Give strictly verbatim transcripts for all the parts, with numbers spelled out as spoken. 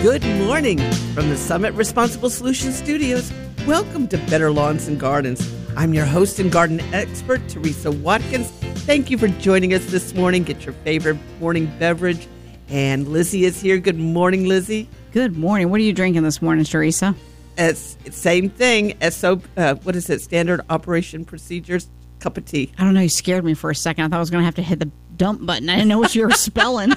Good morning from the Summit Responsible Solutions Studios. Welcome to Better Lawns and Gardens. I'm your host and garden expert, Teresa Watkins. Thank you for joining us this morning. Get your favorite morning beverage. And Lizzie is here. Good morning, Lizzie. Good morning. What are you drinking this morning, Teresa? It's, same thing. S O, uh, what is it? Standard Operation Procedures. Cup of tea. I don't know. You scared me for a second. I thought I was going to have to hit the dump button. I didn't know what you were spelling.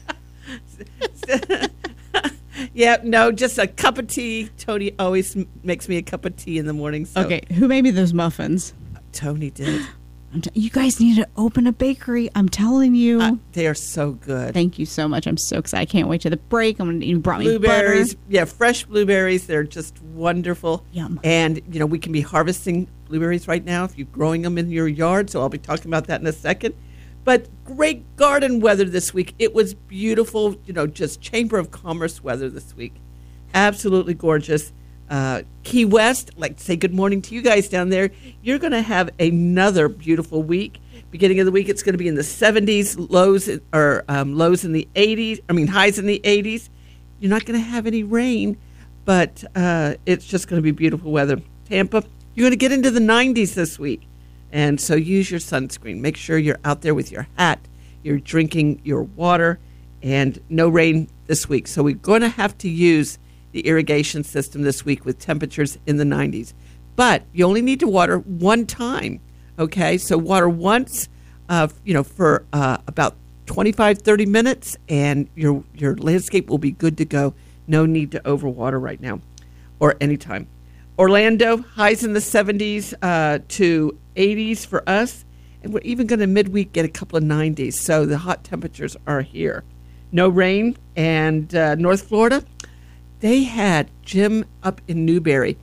Yeah, no, just a cup of tea. Tony always makes me a cup of tea in the morning. So. Okay, who made me those muffins? Tony did. I'm t- you guys need to open a bakery. I'm telling you. Uh, they are so good. Thank you so much. I'm so excited. I can't wait to the break. I'm gonna, you brought me blueberries. butter. Yeah, fresh blueberries. They're just wonderful. Yum. And, you know, we can be harvesting blueberries right now if you're growing them in your yard. So I'll be talking about that in a second. But great garden weather this week. It was beautiful, you know, just Chamber of Commerce weather this week. Absolutely gorgeous. Uh, Key West, like to say good morning to you guys down there. You're going to have another beautiful week. Beginning of the week, it's going to be in the seventies, lows or um, lows in the eighties. I mean, highs in the eighties. You're not going to have any rain, but uh, it's just going to be beautiful weather. Tampa, you're going to get into the nineties this week. And so use your sunscreen. Make sure you're out there with your hat. You're drinking your water. And no rain this week. So we're going to have to use the irrigation system this week with temperatures in the nineties. But you only need to water one time. Okay? So water once, uh, you know, for uh, about twenty-five, thirty minutes. And your, your landscape will be good to go. No need to overwater right now or anytime. Orlando, highs in the seventies uh, to eighties for us. And we're even going to midweek get a couple of nineties. So the hot temperatures are here. No rain. And uh, North Florida, they had Jim up in Newberry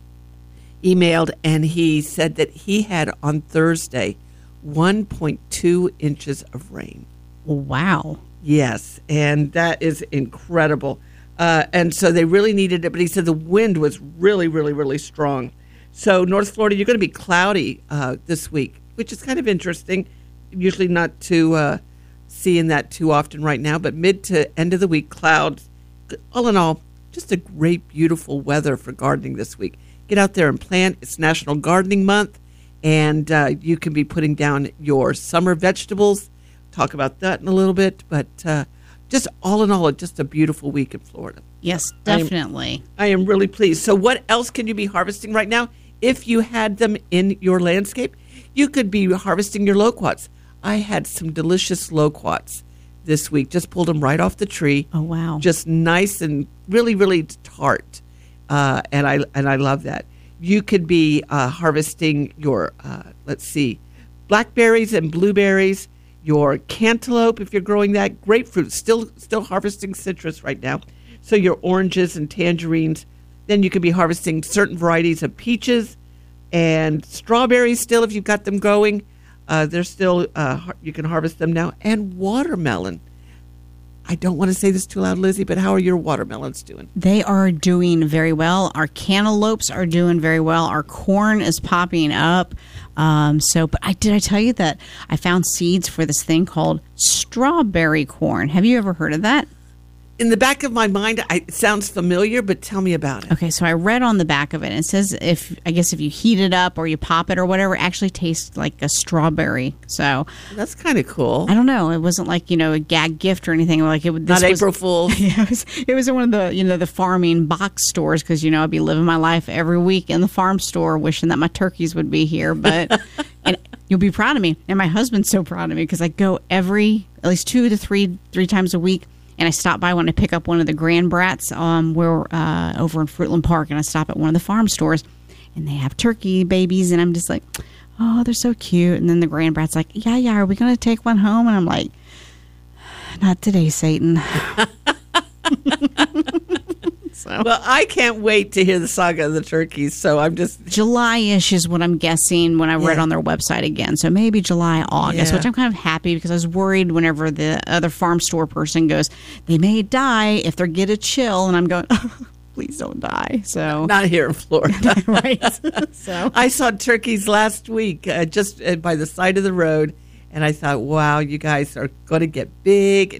emailed, and he said that he had on Thursday one point two inches of rain. Wow. Yes, and that is incredible. Uh, and so they really needed it, but he said the wind was really, really, really strong. So North Florida, you're going to be cloudy uh, this week, which is kind of interesting. Usually not to uh, seeing that too often right now, but mid to end of the week, clouds. All in all, just a great, beautiful weather for gardening this week. Get out there and plant. It's National Gardening Month, and uh, you can be putting down your summer vegetables. Talk about that in a little bit, but uh, just all in all, just a beautiful week in Florida. Yes, definitely. I am, I am really pleased. So what else can you be harvesting right now? If you had them in your landscape, you could be harvesting your loquats. I had some delicious loquats this week. Just pulled them right off the tree. Oh, wow. Just nice and really, really tart. Uh, and I and I love that. You could be uh, harvesting your, uh, let's see, blackberries and blueberries, your cantaloupe, if you're growing that, grapefruit, still still harvesting citrus right now. So your oranges and tangerines. Then you could be harvesting certain varieties of peaches and strawberries still if you've got them going. Uh, they're still, uh, you can harvest them now. And watermelon. I don't want to say this too loud, Lizzie, but how are your watermelons doing? They are doing very well. Our cantaloupes are doing very well. Our corn is popping up. Um, so, but I did I tell you that I found seeds for this thing called strawberry corn. Have you ever heard of that? In the back of my mind, I, it sounds familiar, but tell me about it. Okay, so I read on the back of it, and it says if, I guess if you heat it up or you pop it or whatever, it actually tastes like a strawberry. So that's kind of cool. I don't know. It wasn't like, you know, a gag gift or anything. Like it would. Not was, April Fool's. Yeah, it was, it was in one of the, you know, the farming box stores because, you know, I'd be living my life every week in the farm store wishing that my turkeys would be here. But and you'll be proud of me. And my husband's so proud of me because I go every, at least two to three, three times a week. And I stop by when I pick up one of the Grand Brats. Um, we're uh, over in Fruitland Park, and I stop at one of the farm stores, and they have turkey babies, and I'm just like, oh, they're so cute. And then the Grand Brat's like, yeah, yeah, are we going to take one home? And I'm like, not today, Satan. So. Well, I can't wait to hear the saga of the turkeys. So I'm just July-ish is what I'm guessing when I read yeah. on their website again. So maybe July, August, yeah. which I'm kind of happy because I was worried whenever the other farm store person goes, they may die if they get a chill, and I'm going, oh, please don't die. So not here in Florida, right? So I saw turkeys last week uh, just uh, by the side of the road, and I thought, wow, you guys are going to get big and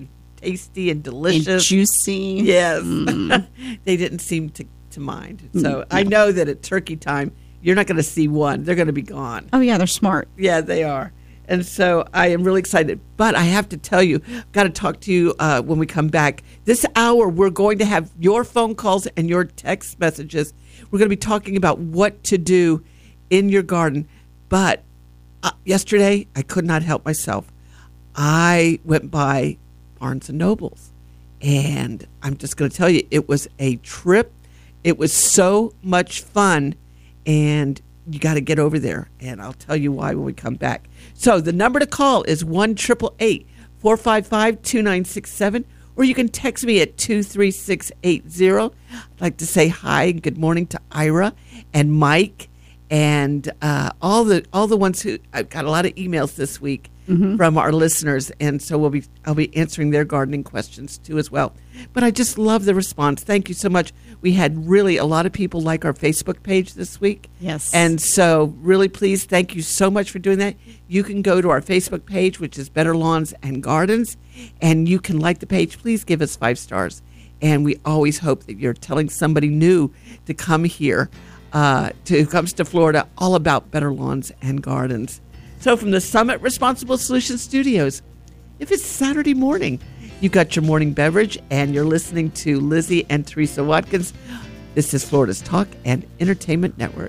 tasty and delicious. And juicy. Yes. Mm. They didn't seem to, to mind. So no. I know that at turkey time, you're not going to see one. They're going to be gone. Oh, yeah, they're smart. Yeah, they are. And so I am really excited. But I have to tell you, I've got to talk to you uh, when we come back. This hour, we're going to have your phone calls and your text messages. We're going to be talking about what to do in your garden. But uh, yesterday, I could not help myself. I went by Barnes and Nobles. And I'm just going to tell you, it was a trip. It was so much fun. And you got to get over there, and I'll tell you why when we come back. So the number to call is one eight eight eight, four five five, two nine six seven, or you can text me at two three six eight zero. I'd like to say hi and good morning to Ira and Mike and uh, all the all the ones who I've got a lot of emails this week mm-hmm. from our listeners, and so we'll be I'll be answering their gardening questions too as well. But I just love the response. Thank you so much. We had really a lot of people like our Facebook page this week. Yes. And so really pleased. Thank you so much for doing that. You can go to our Facebook page, which is Better Lawns and Gardens, and you can like the page. Please give us five stars. And we always hope that you're telling somebody new to come here, uh, to who comes to Florida, all about Better Lawns and Gardens. So from the Summit Responsible Solutions Studios, if it's Saturday morning, you got your morning beverage, and you're listening to Lizzie and Teresa Watkins. This is Florida's Talk and Entertainment Network.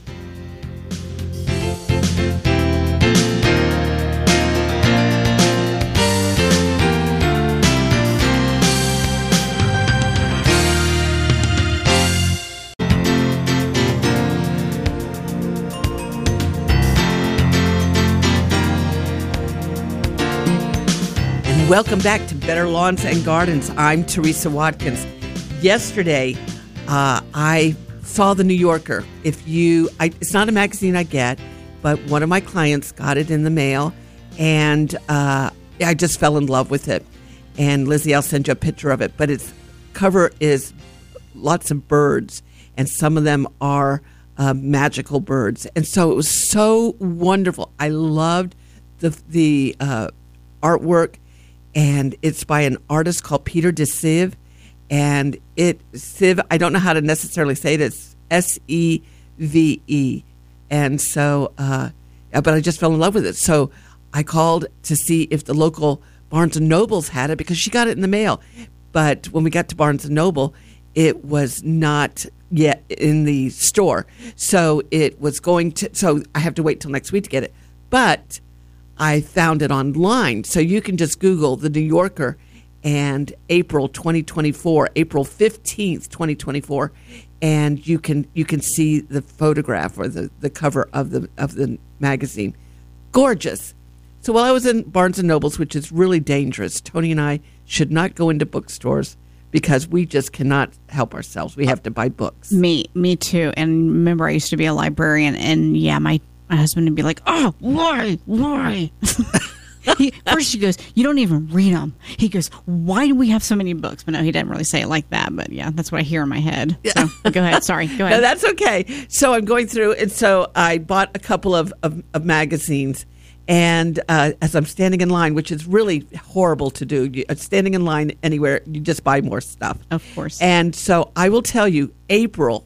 Welcome back to Better Lawns and Gardens. I'm Teresa Watkins. Yesterday, uh, I saw the New Yorker. If you, I, it's not a magazine I get, but one of my clients got it in the mail, and uh, I just fell in love with it. And Lizzie, I'll send you a picture of it. But its cover is lots of birds, and some of them are uh, magical birds. And so it was so wonderful. I loved the the uh, artwork. And it's by an artist called Peter de Sive. And it, Sive, I don't know how to necessarily say it. It's S E V E. And so, uh, but I just fell in love with it. So I called to see if the local Barnes and Nobles had it because she got it in the mail. But when we got to Barnes and Noble, it was not yet in the store. So it was going to, so I have to wait till next week to get it. But I found it online. So you can just Google the New Yorker and April twenty twenty-four, April fifteenth, twenty twenty-four, and you can you can see the photograph or the, the cover of the of the magazine. Gorgeous. So while I was in Barnes and Nobles, which is really dangerous, Tony and I should not go into bookstores because we just cannot help ourselves. We have to buy books. Me, me too. And remember, I used to be a librarian, and yeah, my My husband would be like, oh, why, why? he, first he goes, you don't even read them. He goes, why do we have so many books? But no, he didn't really say it like that. But yeah, that's what I hear in my head. So go ahead. Sorry. Go ahead. No, that's okay. So I'm going through, and so I bought a couple of, of, of magazines. And uh, as I'm standing in line, which is really horrible to do, you, uh, standing in line anywhere, you just buy more stuff. Of course. And so I will tell you, April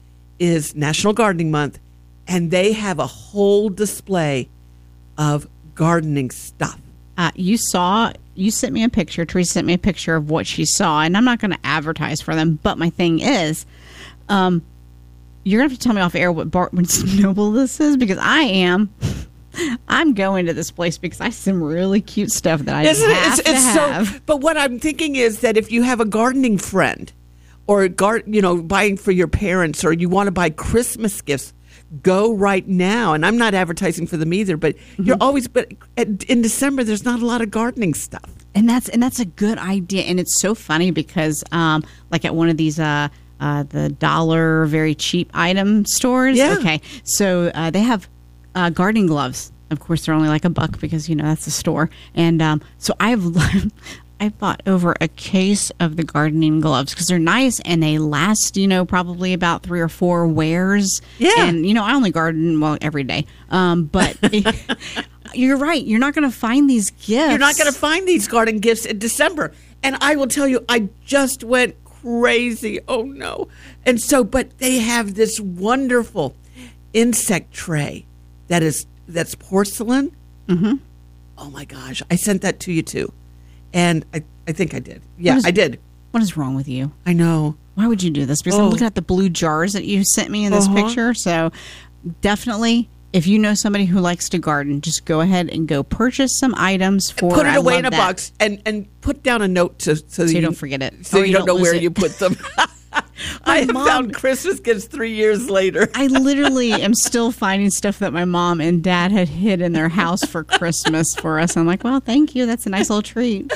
is National Gardening Month. And they have a whole display of gardening stuff. Uh, you saw, you sent me a picture. Teresa sent me a picture of what she saw. And I'm not going to advertise for them. But my thing is, um, you're going to have to tell me off air what Barnes and Noble this is. Because I am. I'm going to this place because I see some really cute stuff that I just Isn't have it? It's, to it's have. So, but what I'm thinking is that if you have a gardening friend or, gar- you know, buying for your parents or you want to buy Christmas gifts, go right now. And I'm not advertising for them either, but mm-hmm. you're always, but in December, there's not a lot of gardening stuff. And that's, and that's a good idea. And it's so funny because, um, like at one of these, uh, uh, the dollar, very cheap item stores. Yeah. Okay. So, uh, they have, uh, gardening gloves. Of course, they're only like a buck because, you know, that's a store. And, um, so I've, I bought over a case of the gardening gloves because they're nice and they last, you know, probably about three or four wears. Yeah. And, you know, I only garden, well, every day. Um, but you're right. You're not going to find these gifts. You're not going to find these garden gifts in December. And I will tell you, I just went crazy. Oh, no. And so, but they have this wonderful insect tray that is, that's porcelain. Mm-hmm. Oh, my gosh. I sent that to you, too. And I, I think I did. Yeah, is, I did. What is wrong with you? I know. Why would you do this? Because oh. I'm looking at the blue jars that you sent me in this uh-huh. picture. So definitely, if you know somebody who likes to garden, just go ahead and go purchase some items for. Put it I away love in a that. box and, and put down a note to, so, so that you you don't forget it. So or you don't know lose where it. you put them. I mom- found Christmas gifts three years later. I literally am still finding stuff that my mom and dad had hid in their house for Christmas for us. I'm like, well, thank you. That's a nice little treat.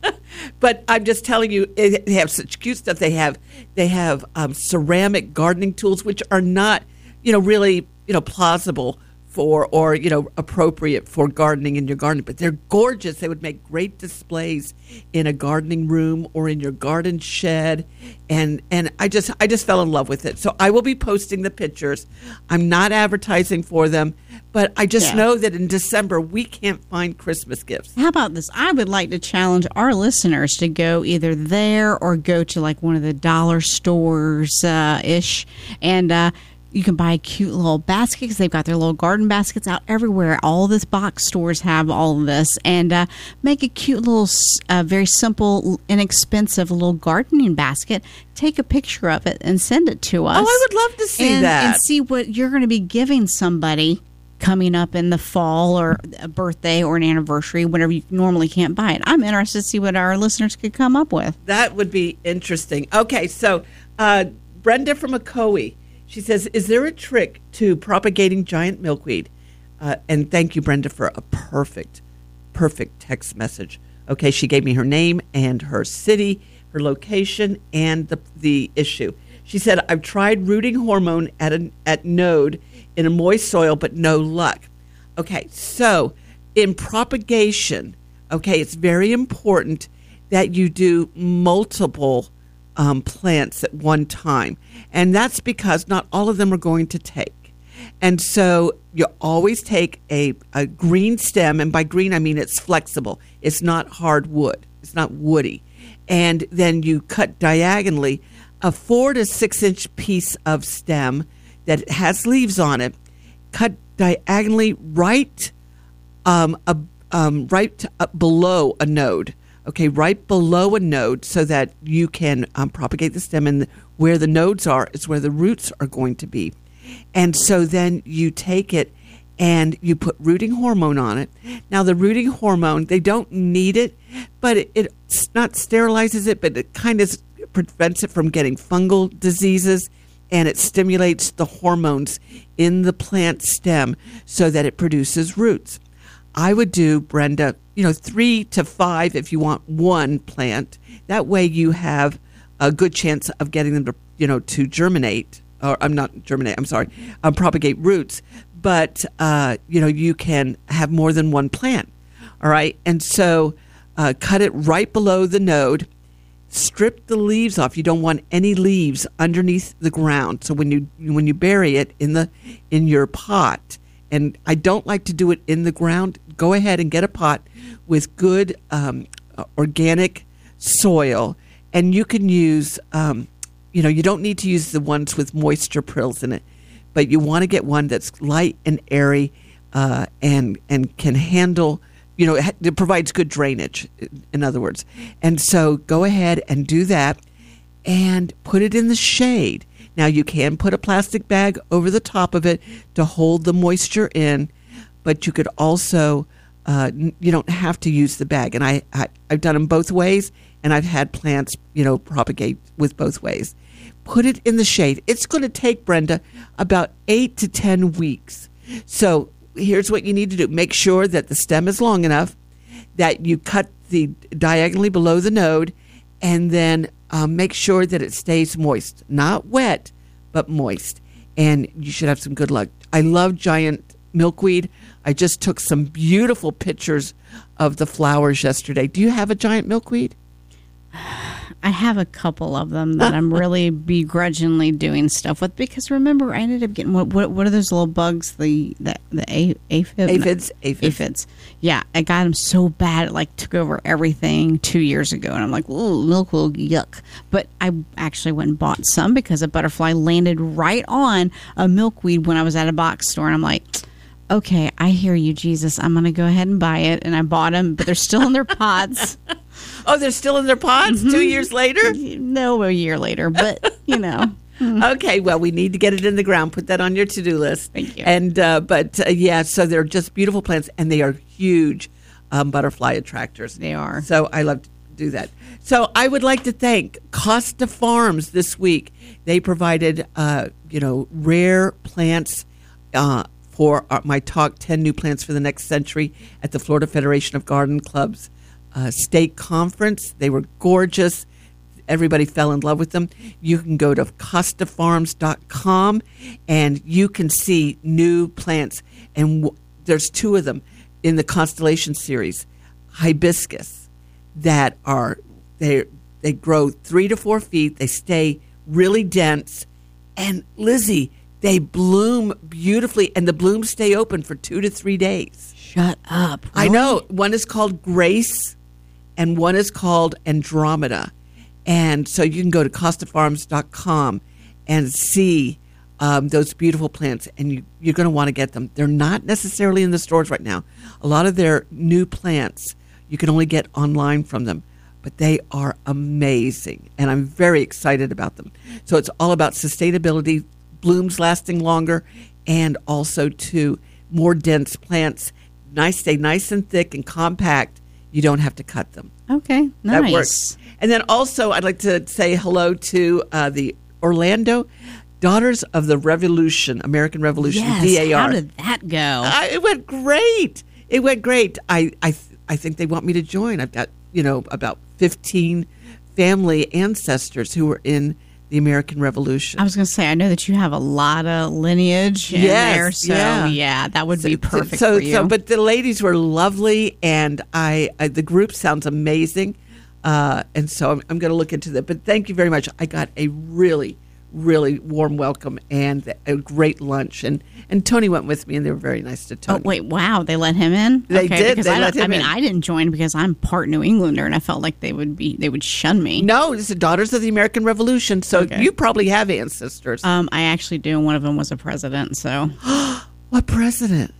But I'm just telling you, it, they have such cute stuff. They have they have um, ceramic gardening tools, which are not, you know, really, you know, plausible for or, you know, appropriate for gardening in your garden. But they're gorgeous. They would make great displays in a gardening room or in your garden shed. And and I just I just fell in love with it. So I will be posting the pictures. I'm not advertising for them, but I just Yeah. know that in December we can't find Christmas gifts. How about this? I would like to challenge our listeners to go either there or go to like one of the dollar stores uh, ish, and uh, you can buy a cute little basket because they've got their little garden baskets out everywhere. All this box stores have all of this, and uh, make a cute little, uh, very simple, inexpensive little gardening basket. Take a picture of it and send it to us. Oh, I would love to see and, that. and see what you're going to be giving somebody coming up in the fall, or a birthday or an anniversary, whenever you normally can't buy it. I'm interested to see what our listeners could come up with. That would be interesting. Okay, so uh, Brenda from Ocoee, she says, is there a trick to propagating giant milkweed? Uh, and thank you, Brenda, for a perfect, perfect text message. Okay, she gave me her name and her city, her location, and the the issue. She said, I've tried rooting hormone at a, at node in a moist soil, but no luck. Okay, so in propagation, okay, it's very important that you do multiple um, plants at one time. And that's because not all of them are going to take. And so you always take a, a green stem, and by green I mean it's flexible. It's not hard wood. It's not woody. And then you cut diagonally a four to six inch piece of stem that has leaves on it, cut diagonally right, um, a, um, right up below a node. Okay, right below a node, so that you can um, propagate the stem, and where the nodes are is where the roots are going to be. And so then you take it and you put rooting hormone on it. Now, the rooting hormone, they don't need it, but it, it not sterilizes it, but it kind of prevents it from getting fungal diseases, and it stimulates the hormones in the plant stem so that it produces roots. I would do, Brenda, you know, three to five if you want one plant. That way you have a good chance of getting them to, you know, to germinate, or I'm not germinate, I'm sorry, um, propagate roots. But, uh, you know, you can have more than one plant. All right. And so uh, cut it right below the node. Strip the leaves off. You don't want any leaves underneath the ground. So when you when you bury it in the in your pot, and I don't like to do it in the ground, go ahead and get a pot with good um, organic soil, and you can use, um, you know, you don't need to use the ones with moisture prills in it, but you want to get one that's light and airy uh, and and can handle. You know, it provides good drainage, in other words. And so go ahead and do that and put it in the shade. Now, you can put a plastic bag over the top of it to hold the moisture in, but you could also, uh, you don't have to use the bag. And I, I, I've done them both ways, and I've had plants, you know, propagate with both ways. Put it in the shade. It's going to take, Brenda, about eight to ten weeks. So here's what you need to do. Make sure that the stem is long enough, that you cut the diagonally below the node, and then um, make sure that it stays moist. Not wet, but moist. And you should have some good luck. I love giant milkweed. I just took some beautiful pictures of the flowers yesterday. Do you have a giant milkweed? I I have a couple of them that I'm really begrudgingly doing stuff with because remember I ended up getting what what, what are those little bugs the the the a, aphid aphids aphids aphids yeah I got them so bad it like took over everything two years ago and I'm like oh milk will yuck, but I actually went and bought some because a butterfly landed right on a milkweed when I was at a box store and I'm like, okay, I hear you, Jesus, I'm gonna go ahead and buy it, and I bought them, but they're still in their pots. Oh, they're still in their pots mm-hmm. two years later? No, a year later, but, you know. Okay, well, we need to get it in the ground. Put that on your to-do list. Thank you. And uh, But, uh, yeah, so they're just beautiful plants, and they are huge um, butterfly attractors. They are. So I love to do that. So I would like to thank Costa Farms this week. They provided, uh, you know, rare plants uh, for our, my talk, ten New Plants for the Next Century, at the Florida Federation of Garden Clubs Uh, state conference. They were gorgeous. Everybody fell in love with them. You can go to costa farms dot com and you can see new plants. And w- there's two of them in the Constellation series. Hibiscus that are, they they grow three to four feet. They stay really dense. And Lizzie, they bloom beautifully and the blooms stay open for two to three days. Shut up. Really? I know. One is called Grace and one is called Andromeda. And so you can go to costa farms dot com and see um, those beautiful plants, and you, you're going to want to get them. They're not necessarily in the stores right now. A lot of their new plants, you can only get online from them, but they are amazing, and I'm very excited about them. So it's all about sustainability, blooms lasting longer, and also, too, more dense plants. Nice, stay nice and thick and compact. You don't have to cut them. Okay, nice. That works. And then also, I'd like to say hello to uh, the Orlando Daughters of the Revolution, American Revolution, yes, D A R. How did that go? Uh, it went great. It went great. I, I, th- I think they want me to join. I've got, you know, about fifteen family ancestors who were in the American Revolution. I was going to say, I know that you have a lot of lineage in yes, there, so yeah. yeah, that would be perfect so, for you. So, but the ladies were lovely, and I, I the group sounds amazing, uh, and so I'm, I'm going to look into that. But thank you very much. I got a really, really warm welcome and a great lunch, and, and Tony went with me, and they were very nice to Tony. Oh wait, wow, they let him in? They okay, did. Because They I, let him I mean, in. I didn't join because I'm part New Englander, and I felt like they would be they would shun me. No, it's the Daughters of the American Revolution. So Okay. you probably have ancestors. Um, I actually do, and one of them was a president. So What president?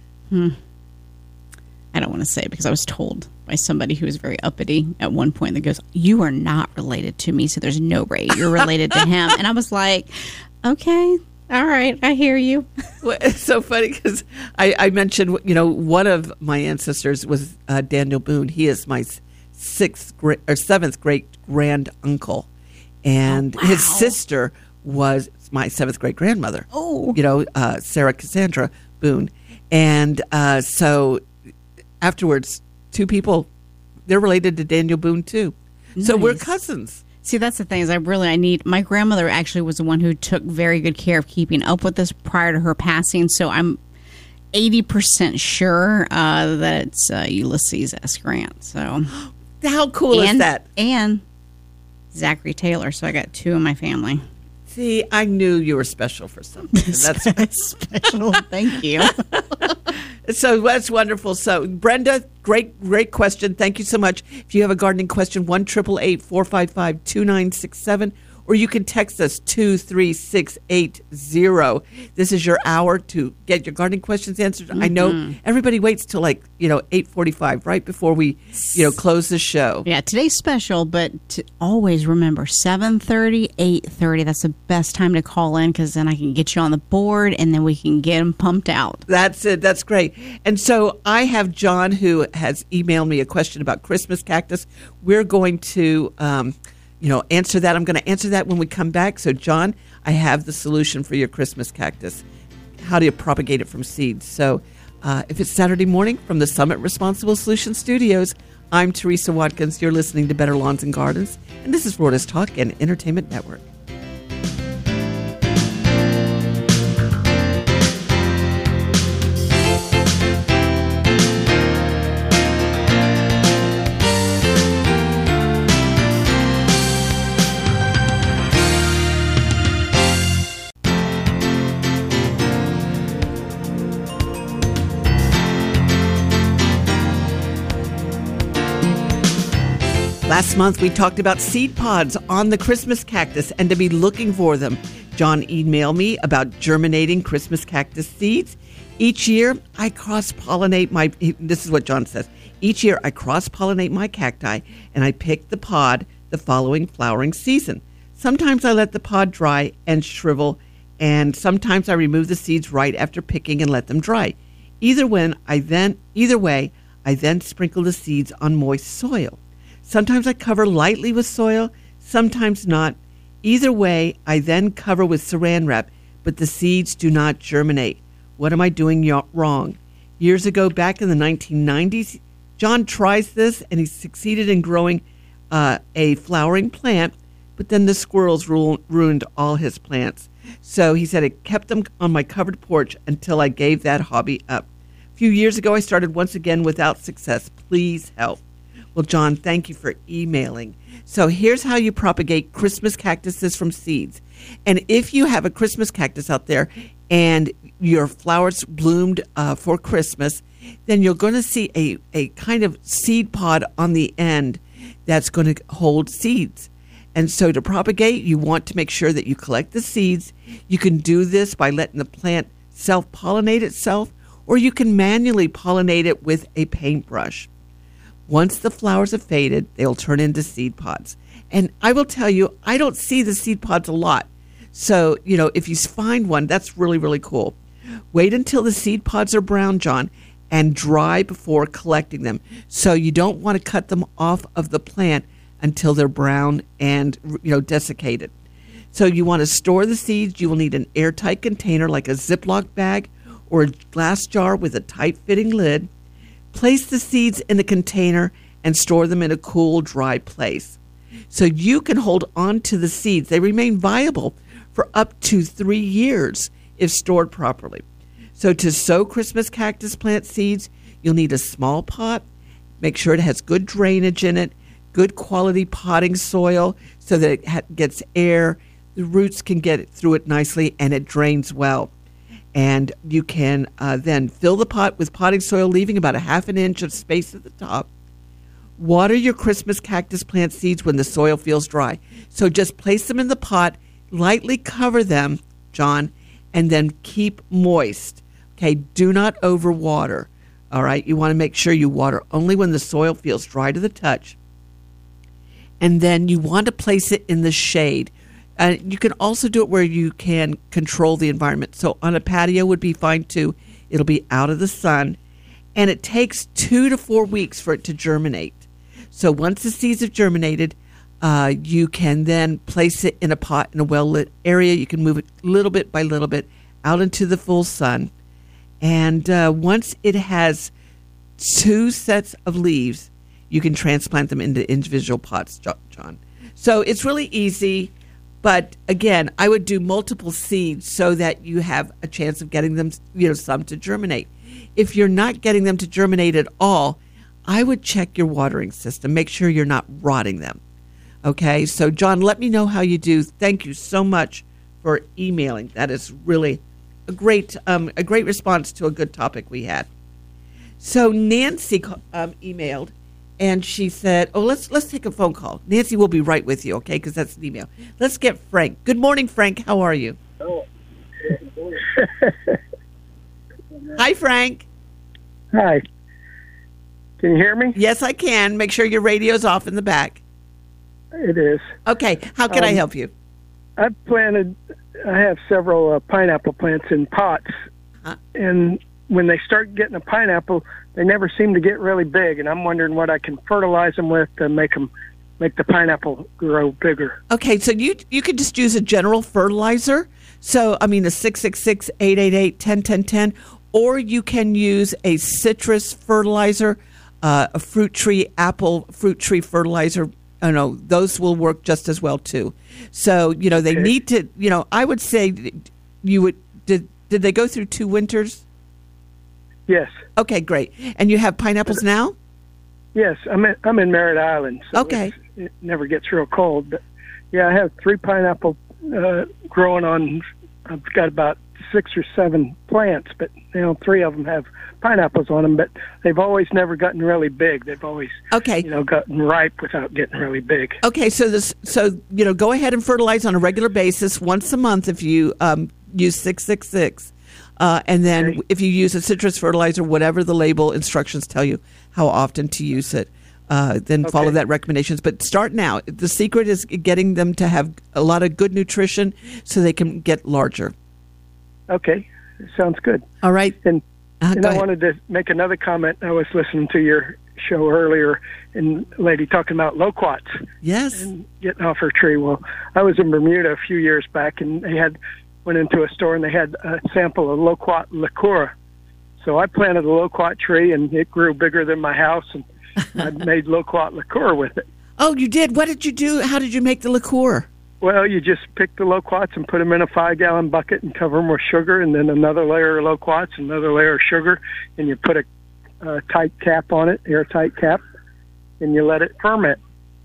I don't want to say it because I was told by somebody who was very uppity at one point that goes, "You are not related to me, so there's no way you're related to him." And I was like, "Okay, all right, I hear you." Well, it's so funny because I, I mentioned, you know, one of my ancestors was uh, Daniel Boone. He is my sixth great or seventh great grand uncle, and Oh, wow. his sister was my seventh great grandmother. Oh. you know, uh, Sarah Cassandra Boone, and uh, so afterwards, two people, they're related to Daniel Boone too. So we're Nice. cousins. See, that's the thing is I really I need my grandmother actually was the one who took very good care of keeping up with this prior to her passing. So I'm eighty percent sure uh, that it's uh, Ulysses S. Grant. So How cool and, is that? And Zachary Taylor. So I got two in my family. See, I knew you were special for something. That's special. Thank you. So that's wonderful. So Brenda, great, great question. Thank you so much. If you have a gardening question, one triple eight four five five two nine six seven, or you can text us two three six eight zero. This is your hour to get your gardening questions answered. Mm-hmm. I know everybody waits till like, you know, eight forty-five, right before we, you know, close the show. Yeah, today's special, but to always remember seven thirty, eight thirty. That's the best time to call in because then I can get you on the board and then we can get them pumped out. That's it. That's great. And so I have John who has emailed me a question about Christmas cactus. We're going to, um, you know, answer that. I'm going to answer that when we come back. So, John, I have the solution for your Christmas cactus. How do you propagate it from seeds? So, uh, if it's Saturday morning from the Summit Responsible Solutions Studios, I'm Teresa Watkins. You're listening to Better Lawns and Gardens, and this is Florida's Talk and Entertainment Network. Last month, we talked about seed pods on the Christmas cactus and to be looking for them. John emailed me about germinating Christmas cactus seeds. Each year, I cross-pollinate my, this is what John says, each year I cross-pollinate my cacti and I pick the pod the following flowering season. Sometimes I let the pod dry and shrivel, and sometimes I remove the seeds right after picking and let them dry. Either when I then, either way, I then sprinkle the seeds on moist soil. Sometimes I cover lightly with soil, sometimes not. Either way, I then cover with saran wrap, but the seeds do not germinate. What am I doing wrong? Years ago, back in the nineteen nineties, John tries this, and he succeeded in growing uh, a flowering plant, but then the squirrels ru- ruined all his plants. So he said it kept them on my covered porch until I gave that hobby up. A few years ago, I started once again without success. Please help. Well, John, thank you for emailing. So here's how you propagate Christmas cactuses from seeds. And if you have a Christmas cactus out there and your flowers bloomed uh, for Christmas, then you're going to see a, a kind of seed pod on the end that's going to hold seeds. And so to propagate, you want to make sure that you collect the seeds. You can do this by letting the plant self-pollinate itself, or you can manually pollinate it with a paintbrush. Once the flowers have faded, they'll turn into seed pods. And I will tell you, I don't see the seed pods a lot. So, you know, if you find one, that's really, really cool. Wait until the seed pods are brown, John, and dry before collecting them. So you don't want to cut them off of the plant until they're brown and, you know, desiccated. So you want to store the seeds. You will need an airtight container like a Ziploc bag or a glass jar with a tight-fitting lid. Place the seeds in the container and store them in a cool, dry place. So you can hold on to the seeds. They remain viable for up to three years if stored properly. So to sow Christmas cactus plant seeds, you'll need a small pot. Make sure it has good drainage in it, good quality potting soil so that it ha- gets air. The roots can get through it nicely and it drains well. And you can uh, then fill the pot with potting soil, leaving about a half an inch of space at the top. Water your Christmas cactus plant seeds when the soil feels dry. So just place them in the pot, lightly cover them, John, and then keep moist. Okay, do not overwater. All right, you want to make sure you water only when the soil feels dry to the touch. And then you want to place it in the shade. Uh, you can also do it where you can control the environment. So on a patio would be fine too. It'll be out of the sun. And it takes two to four weeks for it to germinate. So once the seeds have germinated, uh, you can then place it in a pot in a well-lit area. You can move it little bit by little bit out into the full sun. And uh, once it has two sets of leaves, you can transplant them into individual pots, John. So it's really easy. But again, I would do multiple seeds so that you have a chance of getting them, you know, some to germinate. If you're not getting them to germinate at all, I would check your watering system. Make sure you're not rotting them. Okay, so John, let me know how you do. Thank you so much for emailing. That is really a great, um, a great response to a good topic we had. So Nancy um, emailed. And she said, oh, let's let's take a phone call. Nancy will be right with you, okay, because that's an email. Let's get Frank. Good morning, Frank. How are you? Oh. Hi, Frank. Hi. Can you hear me? Yes, I can. Make sure your radio's off in the back. It is. Okay. How can um, I help you? I've planted, I have several uh, pineapple plants in pots. Huh? And when they start getting a pineapple, they never seem to get really big, and I'm wondering what I can fertilize them with to make them make the pineapple grow bigger. Okay, so you you could just use a general fertilizer. So I mean, a six six six, eight eight eight, one zero one zero, or you can use a citrus fertilizer, uh, a fruit tree apple fruit tree fertilizer. I know those will work just as well too. So you know they okay. need to. You know, I would say you would did did they go through two winters? Yes. Okay, great. And you have pineapples now? Yes, I'm in, I'm in Merritt Island, so okay. it never gets real cold. But yeah, I have three pineapple uh, growing on I've got about six or seven plants, but you know, three of them have pineapples on them, but they've always never gotten really big. They've always, okay, you know, gotten ripe without getting really big. Okay, so this, so you know, go ahead and fertilize on a regular basis once a month if you um, use six six six, uh, and then okay. if you use a citrus fertilizer, whatever the label instructions tell you how often to use it. Uh, then okay. follow that recommendations. But start now. The secret is getting them to have a lot of good nutrition so they can get larger. Okay, sounds good. All right. And, uh, and I ahead. wanted to make another comment. I was listening to your show earlier, and a lady talking about loquats. Yes. And getting off her tree. Well, I was in Bermuda a few years back, and they had went into a store, and they had a sample of loquat liqueur. So I planted a loquat tree, and it grew bigger than my house, and I made loquat liqueur with it. Oh, you did? What did you do? How did you make the liqueur? Well, you just pick the loquats and put them in a five-gallon bucket and cover them with sugar, and then another layer of loquats, another layer of sugar, and you put a, a tight cap on it, airtight cap, and you let it ferment.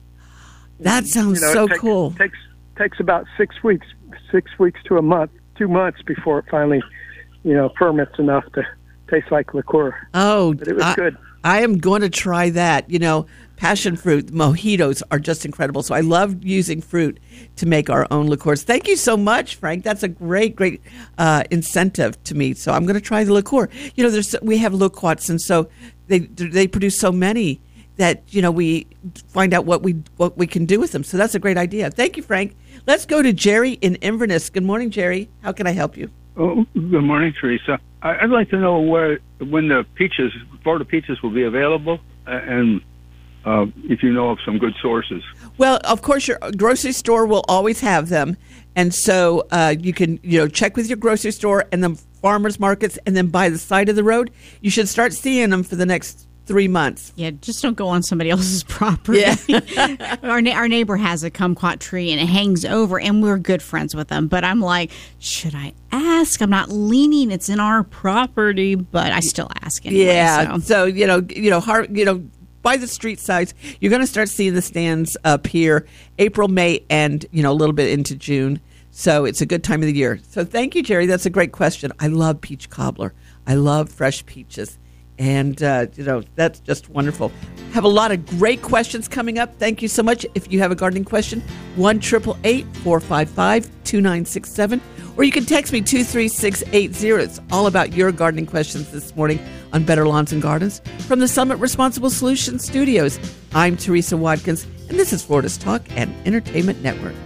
That sounds you know, so it takes, cool. Takes takes about six weeks, six weeks to a month, two months before it finally, you know, ferments enough to taste like liqueur. Oh, but it was I, good. I am going to try that. You know, passion fruit mojitos are just incredible. So I love using fruit to make our own liqueurs. Thank you so much, Frank. That's a great, great uh, incentive to me. So I'm going to try the liqueur. You know, there's we have loquats, and so they they produce so many that, you know, we find out what we what we can do with them. So that's a great idea. Thank you, Frank. Let's go to Jerry in Inverness. Good morning, Jerry. How can I help you? Oh, good morning, Teresa. I'd like to know where when the peaches, Florida peaches, will be available, and uh, if you know of some good sources. Well, of course, your grocery store will always have them, and so uh, you can, you know, check with your grocery store and the farmers markets, and then by the side of the road, you should start seeing them for the next three months. Yeah, just don't go on somebody else's property. Yeah. our na- our neighbor has a kumquat tree, and it hangs over, and we're good friends with them. But I'm like, should I ask? I'm not leaning. It's in our property, but I still ask anyway. Yeah. So, so you know, you know, hard, you know, by the street sides, you're going to start seeing the stands up here, April, May, and you know, a little bit into June. So it's a good time of the year. So thank you, Jerry. That's a great question. I love peach cobbler. I love fresh peaches. And, uh, you know, that's just wonderful. Have a lot of great questions coming up. Thank you so much. If you have a gardening question, one eight eight eight, four five five, two nine six seven. Or you can text me two three six eight zero. It's all about your gardening questions this morning on Better Lawns and Gardens from the Summit Responsible Solutions Studios. I'm Teresa Watkins, and this is Florida's Talk and Entertainment Network.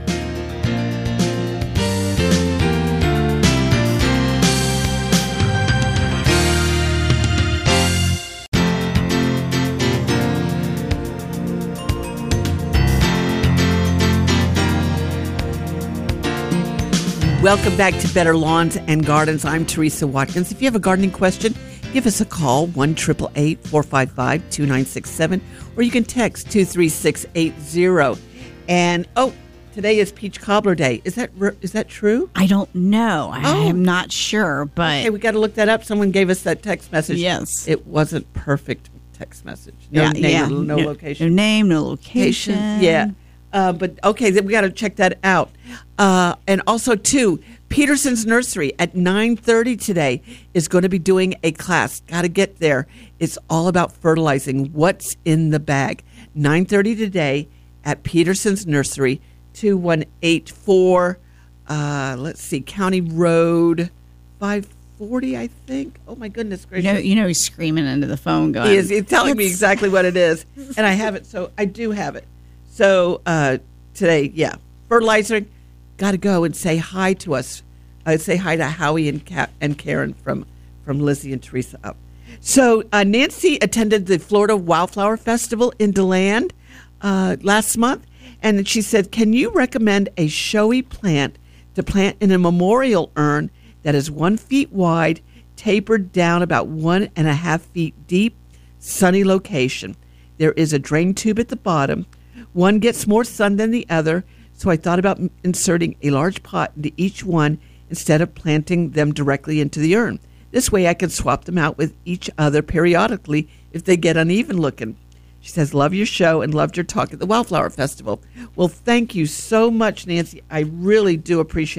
Welcome back to Better Lawns and Gardens. I'm Teresa Watkins. If you have a gardening question, give us a call, one eight eight eight, four five five, two nine six seven, or you can text two three six eight zero. And, oh, today is Peach Cobbler Day. Is that is that true? I don't know. I Oh. am not sure, but... Hey, we got to look that up. Someone gave us that text message. Yes. It wasn't perfect text message. No yeah, name, yeah. no, no No location. name, no location. Yeah. Uh, but, okay, then we got to check that out. Uh, and also, too, Peterson's Nursery at nine thirty today is going to be doing a class. Got to get there. It's all about fertilizing. What's in the bag? nine thirty today at Peterson's Nursery, two one eight four, uh, let's see, County Road five forty, I think. Oh, my goodness gracious. You know, you know he's screaming into the phone going... He is he's telling me "Let's-" exactly what it is. And I have it. So I do have it. So uh, today, yeah, fertilizer, got to go and say hi to us. Uh, say hi to Howie and Kat and Karen from, from Lizzie and Teresa up. So uh, Nancy attended the Florida Wildflower Festival in DeLand uh, last month, and she said, can you recommend a showy plant to plant in a memorial urn that is one feet wide, tapered down about one and a half feet deep, sunny location? There is a drain tube at the bottom. One gets more sun than the other, so I thought about inserting a large pot into each one instead of planting them directly into the urn. This way I can swap them out with each other periodically if they get uneven looking. She says, love your show and loved your talk at the Wildflower Festival. Well, thank you so much, Nancy. I really do appreciate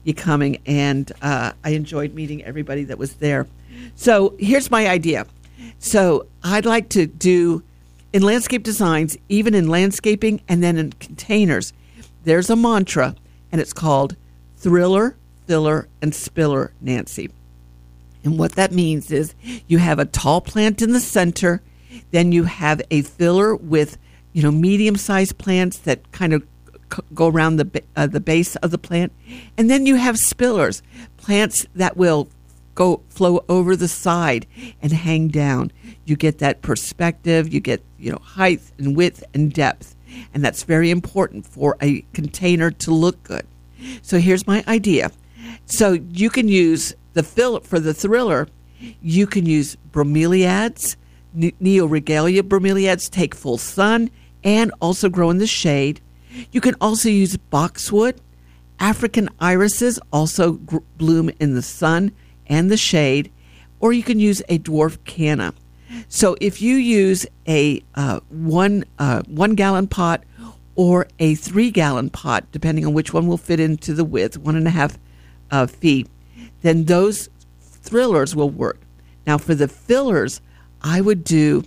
you coming, and uh, I enjoyed meeting everybody that was there. So here's my idea. So I'd like to do, in landscape designs, even in landscaping and then in containers, there's a mantra, and it's called Thriller, Filler, and Spiller, Nancy. And what that means is you have a tall plant in the center, then you have a filler with, you know, medium-sized plants that kind of c- go around the uh, the base of the plant, and then you have spillers, plants that will go flow over the side and hang down. You get that perspective, you get, you know, height and width and depth, and that's very important for a container to look good. So here's my idea. So you can use the fill for the Thriller. You can use bromeliads, Neoregalia bromeliads, take full sun and also grow in the shade. You can also use boxwood. African irises also gr- bloom in the sun and the shade, or you can use a dwarf canna. So if you use a uh, one uh, one gallon pot or a three gallon pot, depending on which one will fit into the width, one and a half uh, feet, then those Thrillers will work. Now for the fillers, I would do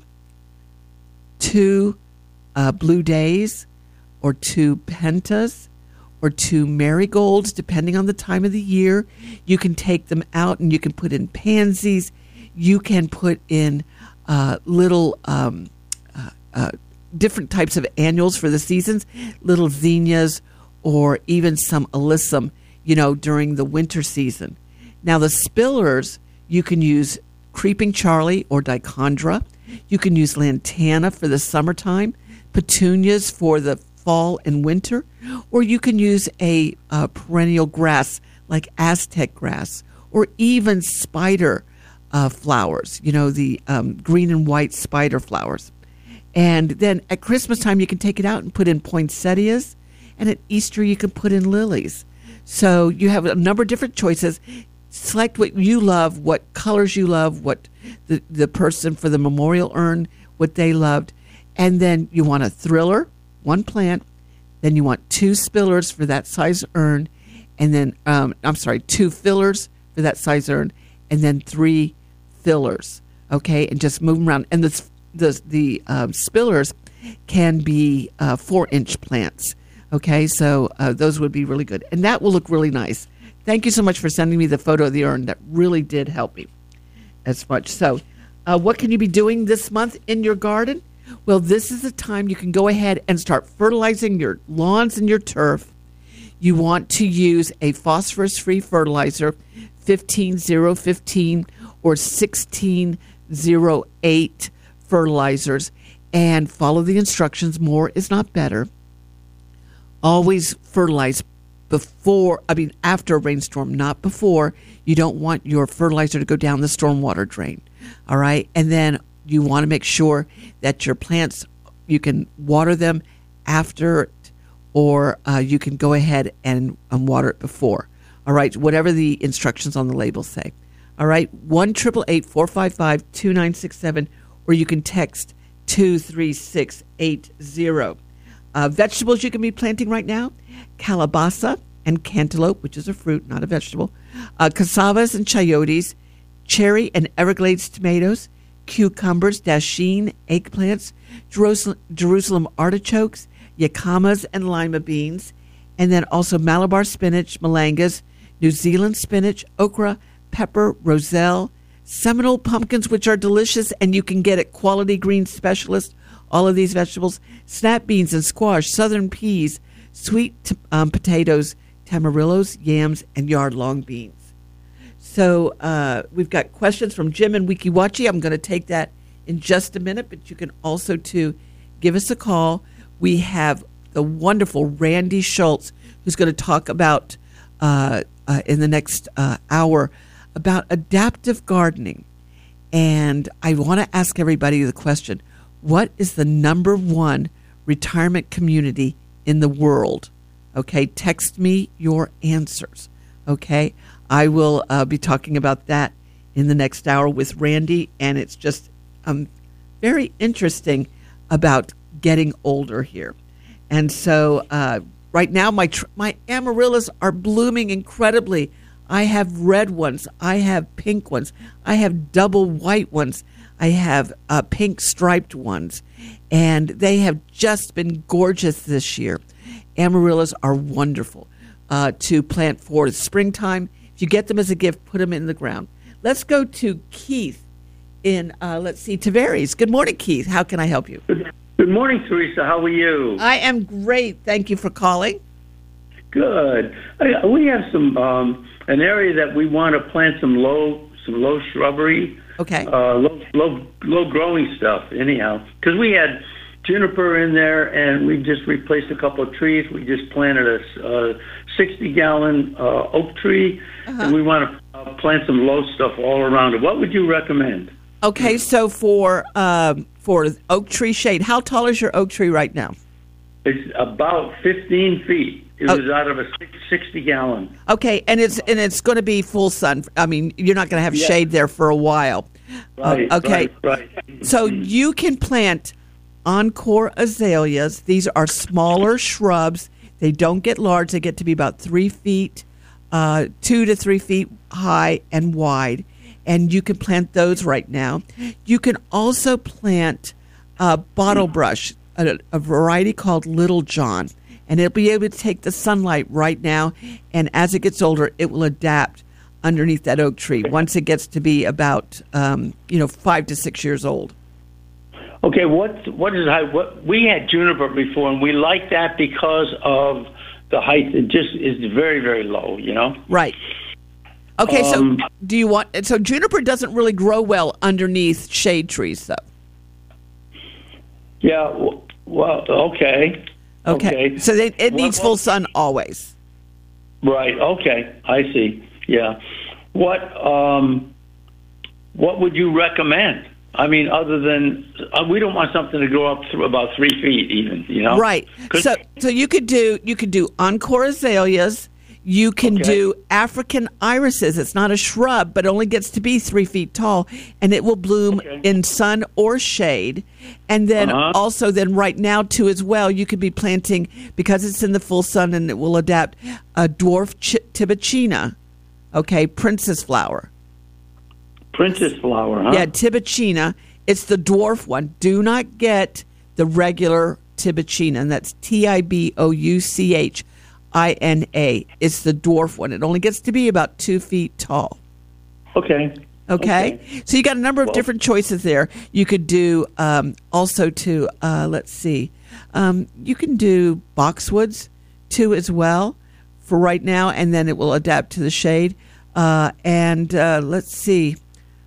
two uh, Blue Days or two Pentas or two Marigolds, depending on the time of the year. You can take them out and you can put in pansies. You can put in uh, little um, uh, uh, different types of annuals for the seasons, little zinnias or even some alyssum, you know, during the winter season. Now, the spillers, you can use Creeping Charlie or Dichondra. You can use Lantana for the summertime, petunias for the fall and winter, or you can use a uh, perennial grass like Aztec grass, or even spider uh, flowers, you know, the um, green and white spider flowers. And then at Christmas time, you can take it out and put in poinsettias, and at Easter, you can put in lilies. So you have a number of different choices. Select what you love, what colors you love, what the, the person for the memorial urn, what they loved. And then you want a Thriller, one plant. Then you want two spillers for that size urn. And then, um, I'm sorry, two fillers for that size urn. And then three fillers, okay? And just move them around. And the, the, the um, spillers can be uh, four-inch plants, okay? So uh, those would be really good. And that will look really nice. Thank you so much for sending me the photo of the urn. That really did help me as much. So uh, what can you be doing this month in your garden? Well, this is the time you can go ahead and start fertilizing your lawns and your turf. You want to use a phosphorus-free fertilizer, fifteen oh fifteen or sixteen oh eight fertilizers, and follow the instructions. More is not better. Always fertilize before, I mean, after a rainstorm, not before. You don't want your fertilizer to go down the stormwater drain. All right. And then you want to make sure that your plants, you can water them after, or uh, you can go ahead and um, water it before. All right. Whatever the instructions on the label say. All right. one eight eight eight, four five five, two nine six seven, or you can text two three six eight zero. Uh, vegetables you can be planting right now: calabaza and cantaloupe, which is a fruit, not a vegetable, uh, cassavas and chayotes, cherry and Everglades tomatoes, cucumbers, dasheen, eggplants, Jerusalem, Jerusalem artichokes, yacamas and lima beans, and then also Malabar spinach, malangas, New Zealand spinach, okra, pepper, roselle, Seminole pumpkins, which are delicious and you can get at Quality Green Specialist. All of these vegetables: snap beans and squash, southern peas, sweet t- um, potatoes, tamarillos, yams, and yard-long beans. So uh, we've got questions from Jim and Wikiwachi. I'm going to take that in just a minute, but you can also, too, give us a call. We have the wonderful Randy Schultz, who's going to talk about, uh, uh, in the next uh, hour, about adaptive gardening. And I want to ask everybody the question: what is the number one retirement community in the world? Okay, text me your answers. Okay, I will uh, be talking about that in the next hour with Randy, and it's just um, very interesting about getting older here. And so uh, right now, my tr- my amaryllis are blooming incredibly. I have red ones. I have pink ones. I have double white ones. I have uh, pink striped ones. And they have just been gorgeous this year. Amaryllis are wonderful uh, to plant for springtime. If you get them as a gift, put them in the ground. Let's go to Keith in, uh, let's see, Tavares. Good morning, Keith. How can I help you? Good morning, Teresa. How are you? I am great. Thank you for calling. Good. I, we have some um, an area that we want to plant some low some low shrubbery. Okay. Uh, low low low growing stuff. Anyhow, because we had juniper in there, and we just replaced a couple of trees. We just planted a uh, sixty gallon uh, oak tree, uh-huh. and we want to uh, plant some low stuff all around it. What would you recommend? Okay, so for um, for oak tree shade, how tall is your oak tree right now? It's about fifteen feet. It oh. was out of a sixty gallon. Okay, and it's and it's going to be full sun. I mean, you're not going to have yeah. shade there for a while. Right. Uh, okay. Right. right. So you can plant Encore azaleas. These are smaller shrubs. They don't get large. They get to be about three feet, uh, two to three feet high and wide. And you can plant those right now. You can also plant uh, bottle brush, a, a variety called Little John. And it'll be able to take the sunlight right now. And as it gets older, it will adapt underneath that oak tree once it gets to be about, um, you know, five to six years old. Okay, what what is what we had juniper before, and we like that because of the height. It just is very very low, you know. Right. Okay, um, so do you want? So juniper doesn't really grow well underneath shade trees, though. Yeah. Well. Okay. Okay. okay. So they, it needs what, full sun always. Right. Okay. I see. Yeah. What um, what would you recommend? I mean, other than uh, we don't want something to grow up through about three feet, even. You know. Right. So so you could do you could do Encore azaleas. You can okay. do African irises. It's not a shrub, but only gets to be three feet tall, and it will bloom okay. in sun or shade. And then uh-huh. also, then right now too as well, you could be planting, because it's in the full sun and it will adapt, a dwarf ch- tibicina, okay, princess flower. Princess flower, huh? Yeah, tibicina. It's the dwarf one. Do not get the regular tibicina, and that's T I B O U C H. I N A. It's the dwarf one. It only gets to be about two feet tall. Okay. Okay. okay. So you got a number of well, different choices there. You could do um, also to, uh, let's see, um, you can do boxwoods too as well for right now, and then it will adapt to the shade. Uh, and uh, let's see.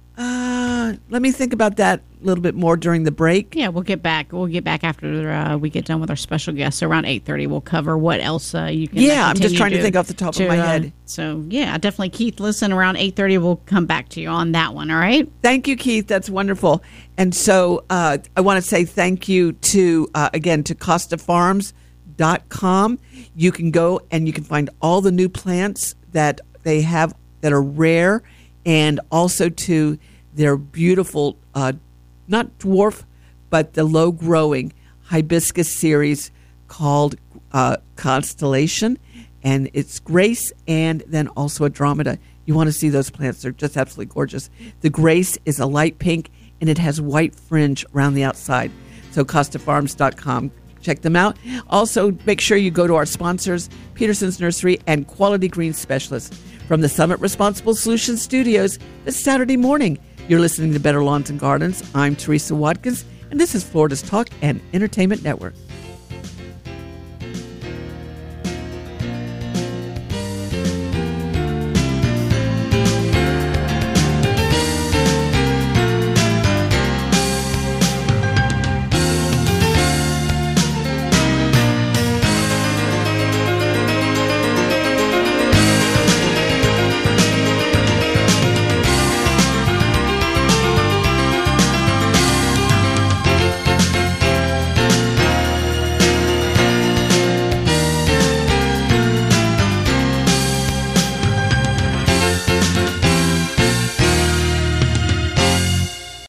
Uh, let me think about that a little bit more during the break. Yeah, we'll get back. We'll get back after uh, we get done with our special guests. So around eight thirty, we'll cover what else uh, you can. Yeah, uh, I'm just trying to, to think off the top to, of my uh, head. So yeah, definitely, Keith. Listen, around eight thirty, we'll come back to you on that one. All right. Thank you, Keith. That's wonderful. And so uh, I want to say thank you to uh, again to Costa Farms dot com. You can go and you can find all the new plants that they have that are rare, and also to their beautiful, uh, not dwarf, but the low-growing hibiscus series called uh, Constellation, and it's Grace and then also Andromeda. You want to see those plants. They're just absolutely gorgeous. The Grace is a light pink, and it has white fringe around the outside. So Costa Farms dot com. Check them out. Also, make sure you go to our sponsors, Peterson's Nursery and Quality Green Specialists. From the Summit Responsible Solutions Studios this Saturday morning, you're listening to Better Lawns and Gardens. I'm Teresa Watkins, and this is Florida's Talk and Entertainment Network.